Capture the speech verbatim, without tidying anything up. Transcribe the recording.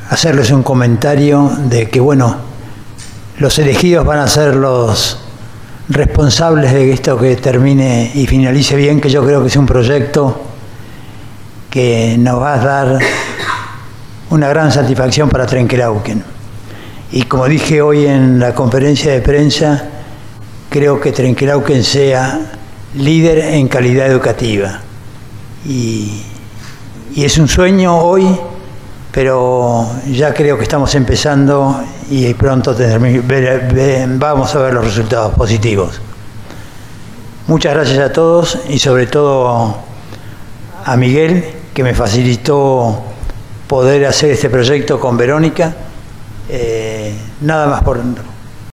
hacerles un comentario de que, bueno, los elegidos van a ser los responsables de que esto que termine y finalice bien, que yo creo que es un proyecto que nos va a dar una gran satisfacción para Trenquelauquen. Y como dije hoy en la conferencia de prensa, creo que Trenquelauquen sea líder en calidad educativa. Y, y es un sueño hoy, pero ya creo que estamos empezando y pronto tendremos, ver, ver, vamos a ver los resultados positivos. Muchas gracias a todos y sobre todo a Miguel, que me facilitó poder hacer este proyecto con Verónica. Eh, nada más por,